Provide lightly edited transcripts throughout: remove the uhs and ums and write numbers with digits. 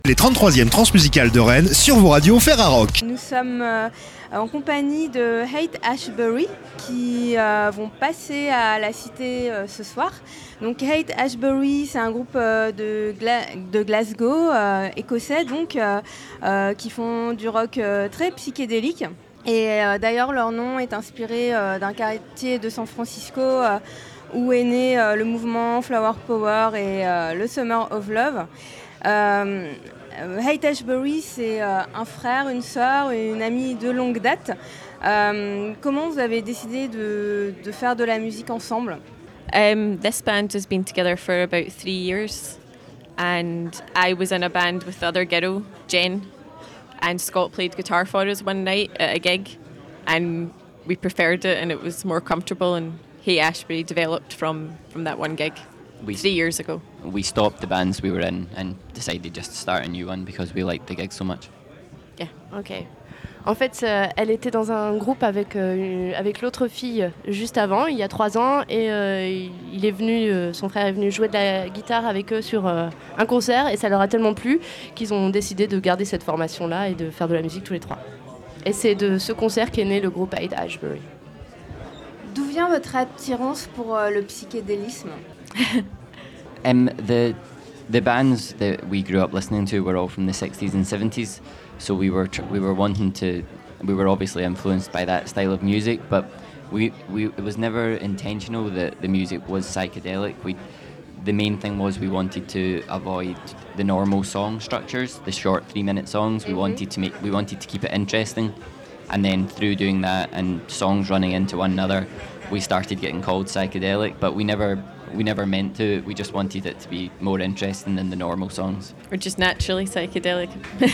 Les 33e transmusicales de Rennes sur vos radios Ferrarock. Nous sommes en compagnie de Haight-Ashbury qui vont passer à la Cité ce soir. Donc Haight-Ashbury, c'est un groupe de Glasgow, écossais, donc, qui font du rock très psychédélique. Et d'ailleurs, leur nom est inspiré d'un quartier de San Francisco où est né le mouvement Flower Power et le Summer of Love. Haight-Ashbury, c'est un frère, une sœur, une amie de longue date. Comment vous avez décidé de faire de la musique ensemble? This band has been together for about 3 years, and I was in a band with the other girl, Jen, and Scott played guitar for us one night at a gig, and we preferred it, and it was more comfortable, and Haight-Ashbury developed from that one gig 3 years ago. We stopped the bands we were in and decided just to start a new one because we liked the gig so much. Yeah. Ok. En fait, elle était dans un groupe avec l'autre fille juste avant, il y a 3 ans, et son frère est venu jouer de la guitare avec eux sur un concert, et ça leur a tellement plu qu'ils ont décidé de garder cette formation-là et de faire de la musique tous les 3. Et c'est de ce concert qu'est né le groupe Haight-Ashbury. D'où vient votre attirance pour le psychédélisme? The bands that we grew up listening to were all from the 60s and 70s, so we were obviously influenced by that style of music, but it was never intentional that the music was psychedelic. The main thing was we wanted to avoid the normal song structures, the short 3-minute songs. We wanted to keep it interesting, and then through doing that and songs running into one another, we started getting called psychedelic, but we never meant to. We just wanted it to be more interesting than the normal songs. We're just naturally psychedelic.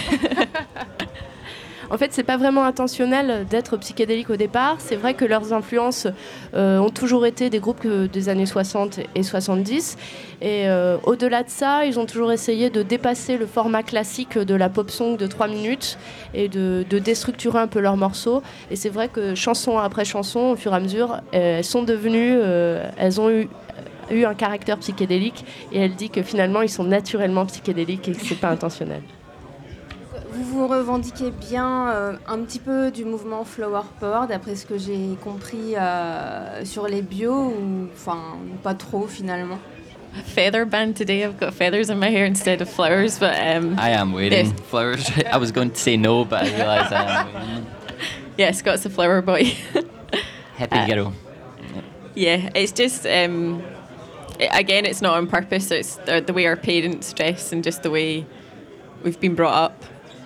En fait, c'est pas vraiment intentionnel d'être psychédélique au départ. C'est vrai que leurs influences ont toujours été des groupes des années 60 et 70. Et au-delà de ça, ils ont toujours essayé de dépasser le format classique de la pop song de 3 minutes et de déstructurer un peu leurs morceaux. Et c'est vrai que chanson après chanson, au fur et à mesure, elles sont devenues... elles ont eu un caractère psychédélique, et elle dit que finalement ils sont naturellement psychédéliques et que c'est pas intentionnel. Vous vous revendiquez bien un petit peu du mouvement Flower Power, d'après ce que j'ai compris sur les bios, ou enfin pas trop finalement? Feather band today. I've got feathers in my hair instead of flowers, but I am wearing flowers. I was going to say no, but I realised I am wearing them. Yeah, Scott's a flower boy. Hippie girl. Yeah, it's just again, it's not on purpose. It's the way our parents dress and just the way we've been brought up.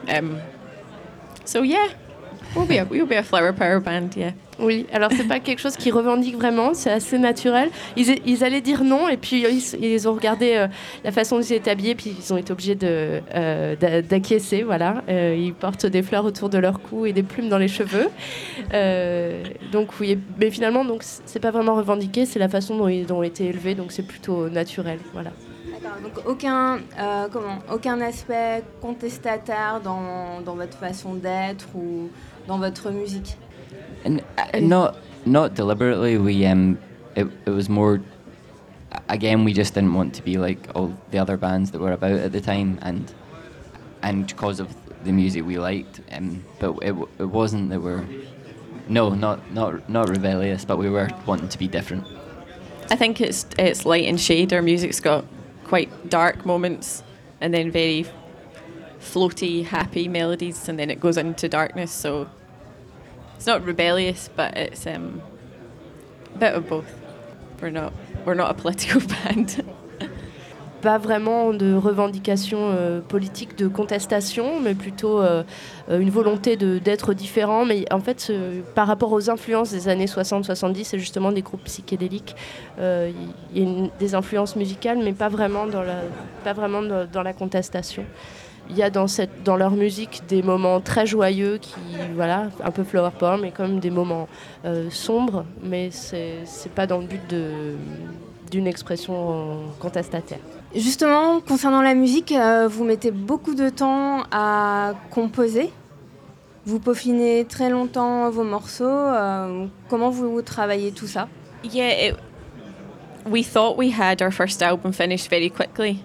So yeah, we'll be a flower power band, yeah. Oui, alors c'est pas quelque chose qu'ils revendiquent vraiment, c'est assez naturel. Ils allaient dire non, et puis ils ont regardé la façon dont ils étaient habillés, puis ils ont été obligés d'acquiescer, voilà. Ils portent des fleurs autour de leur cou et des plumes dans les cheveux. Donc oui, mais finalement, donc, c'est pas vraiment revendiqué, c'est la façon dont ils ont été élevés, donc c'est plutôt naturel, voilà. Donc aucun aspect contestataire dans votre façon d'être ou dans votre musique? Not deliberately. It was more. Again, we just didn't want to be like all the other bands that were about at the time, and because of the music we liked. But it wasn't that we're not rebellious, but we were wanting to be different. I think it's light and shade. Our music's got quite dark moments, and then very floaty, happy melodies, and then it goes into darkness. So it's not rebellious, but it's a bit of both. We're not a political band. Pas vraiment de revendication politique, de contestation, mais plutôt une volonté d'être différent. Mais en fait, par rapport aux influences des années 60-70, c'est justement des groupes psychédéliques. Il y a des influences musicales, mais pas vraiment dans la contestation. Il y a dans leur musique des moments très joyeux qui, voilà, un peu flower power, mais comme des moments sombres, mais c'est pas dans le but d'une expression contestataire. Justement, concernant la musique, vous mettez beaucoup de temps à composer. Vous peaufinez très longtemps vos morceaux. Comment vous travaillez tout ça? Yeah, we thought we had our first album finished very quickly,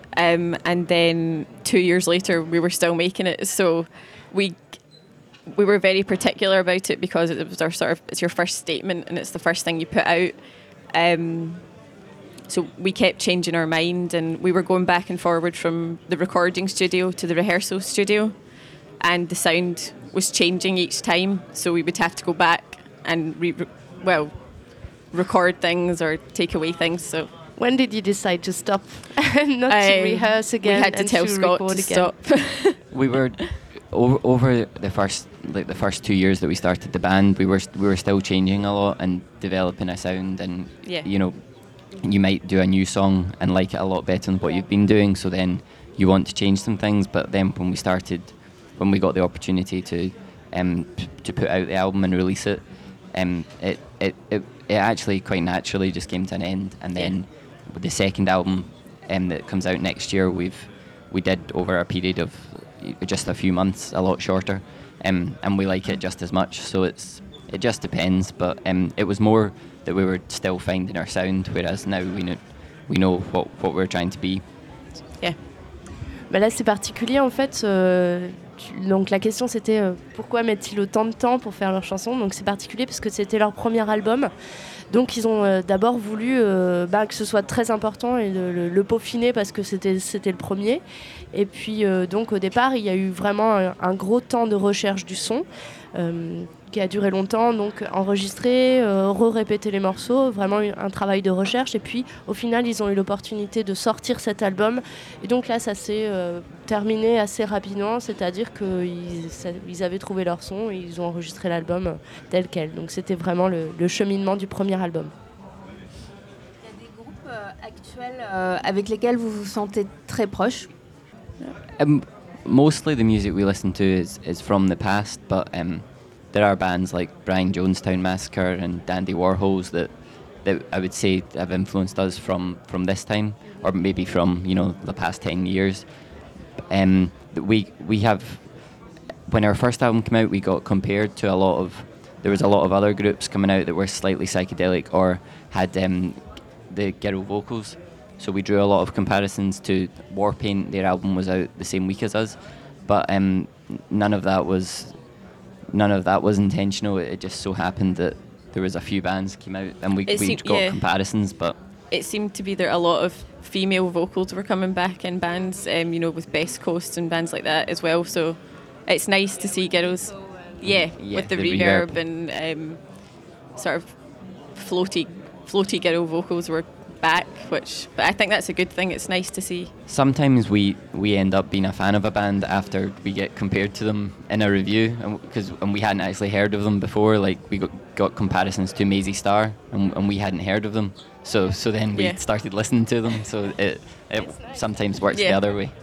And then 2 years later, we were still making it. So we were very particular about it because it was our it's your first statement and it's the first thing you put out. So we kept changing our mind, and we were going back and forward from the recording studio to the rehearsal studio, and the sound was changing each time. So we would have to go back and record things or take away things. So when did you decide to stop and not to rehearse again? We had to tell Scott to stop. We were over the first 2 years that we started the band. We were still changing a lot and developing a sound, and you know, you might do a new song and like it a lot better than what you've been doing. So then you want to change some things. But then when we got the opportunity to put out the album and release it, it actually quite naturally just came to an end. And then with the second album that comes out next year, we did over a period of just a few months, a lot shorter, and we like it just as much. So it just depends. But it was more that we were still finding our sound, whereas now we know what we're trying to be. Yeah. Bah là c'est particulier en fait. Donc la question c'était pourquoi mettent-ils autant de temps pour faire leurs chansons. Donc c'est particulier parce que c'était leur premier album. Donc ils ont d'abord voulu que ce soit très important et le peaufiner parce que c'était le premier. Et puis donc au départ il y a eu vraiment un gros temps de recherche du son qui a duré longtemps, donc enregistrer, répéter les morceaux, vraiment un travail de recherche. Et puis au final ils ont eu l'opportunité de sortir cet album, et donc là ça s'est terminé assez rapidement, c'est-à-dire qu'ils avaient trouvé leur son et ils ont enregistré l'album tel quel. Donc c'était vraiment le cheminement du premier album. Il y a des groupes actuels avec lesquels vous vous sentez très proche? Mostly the music we listen to is from the past, but there are bands like Brian Jonestown Massacre and Dandy Warhols that I would say have influenced us from this time, or maybe from the past 10 years. We have, when our first album came out, we got compared to there was a lot of other groups coming out that were slightly psychedelic or had the ghetto vocals. So we drew a lot of comparisons to Warpaint. Their album was out the same week as us, but none of that was intentional. It just so happened that there was a few bands came out and we got comparisons. But it seemed to be that a lot of female vocals were coming back in bands, with Best Coast and bands like that as well. So it's nice to see girls, with the reverb and sort of floaty girl vocals were back, but I think that's a good thing. It's nice to see. Sometimes we end up being a fan of a band after we get compared to them in a review, and we hadn't actually heard of them before. Like we got comparisons to Maisie Star, and we hadn't heard of them. So then we started listening to them. So it sometimes works the other way.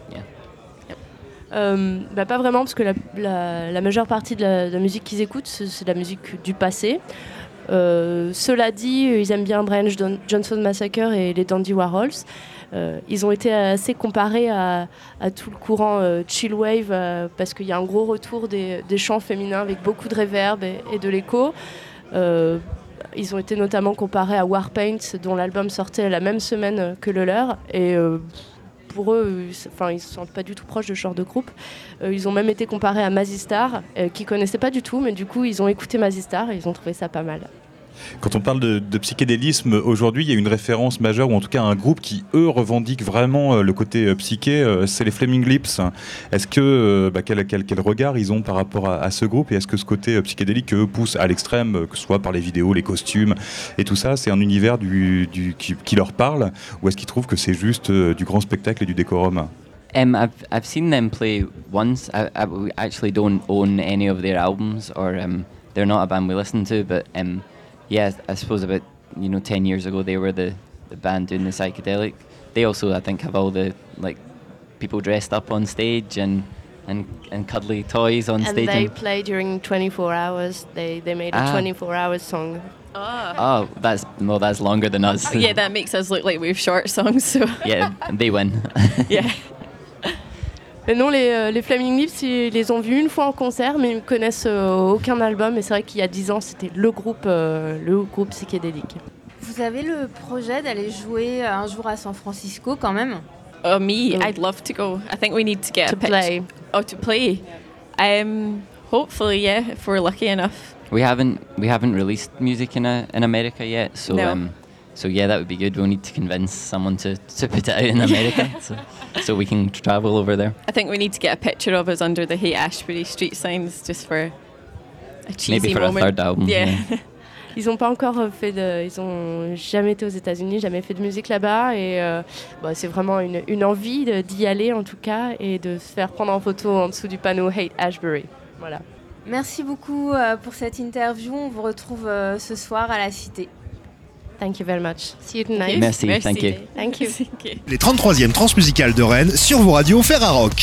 Yeah. Pas vraiment, parce que la majeure partie de la musique qu'ils écoutent, c'est de la musique du passé. Cela dit, ils aiment bien Brian Jonestown Massacre et les Dandy Warhols. Ils ont été assez comparés à tout le courant chill wave parce qu'il y a un gros retour des chants féminins avec beaucoup de reverb et de l'écho. Ils ont été notamment comparés à Warpaint, dont l'album sortait la même semaine que le leur. Et pour eux, ils ne se sentent pas du tout proches de ce genre de groupe. Ils ont même été comparés à Mazzy Star, qu'ils ne connaissaient pas du tout, mais du coup, ils ont écouté Mazzy Star et ils ont trouvé ça pas mal. Quand on parle de psychédélisme, aujourd'hui, il y a une référence majeure, ou en tout cas un groupe qui, eux, revendique vraiment le côté psyché, c'est les Flaming Lips. Est-ce que, quel regard ils ont par rapport à ce groupe, et est-ce que ce côté psychédélique qu'eux poussent à l'extrême, que ce soit par les vidéos, les costumes et tout ça, c'est un univers qui leur parle, ou est-ce qu'ils trouvent que c'est juste du grand spectacle et du décorum? I've seen them play once. I actually don't own any of their albums, or they're not a band we listen to, but yeah, I suppose about 10 years ago they were the band doing the psychedelic. They also, I think, have all the people dressed up on stage and cuddly toys on stage. And they play during 24 hours. They made a 24-hour song. Oh, that's longer than us. Yeah, that makes us look like we have short songs. So yeah, they win. Yeah. Mais non, les Flaming Lips, ils les ont vus une fois en concert, mais ils ne connaissent aucun album. Et c'est vrai qu'il y a 10 ans, c'était le groupe psychédélique. Vous avez le projet d'aller jouer un jour à San Francisco quand même? Oh, me? I'd love to go. I think we need to get To a picture. play. Oh, to play. Hopefully, yeah, if we're lucky enough. We haven't released music in America yet, so No. so yeah, that would be good. We'll need to convince someone to put it out in America, so we can travel over there. I think we need to get a picture of us under the Hate Ashbury street signs just for a cheesy Maybe for moment. a third album. Yeah. Ils n'ont pas encore ils ont jamais été aux États-Unis, jamais fait de musique là-bas, et c'est vraiment une envie d'y aller en tout cas et de se faire prendre en photo en dessous du panneau Hate Ashbury. Voilà. Merci beaucoup pour cette interview. On vous retrouve ce soir à la Cité. Thank you very much. See you tonight. Merci, thank you. Thank you. Les 33e transmusicales de Rennes sur vos radios Ferrarock.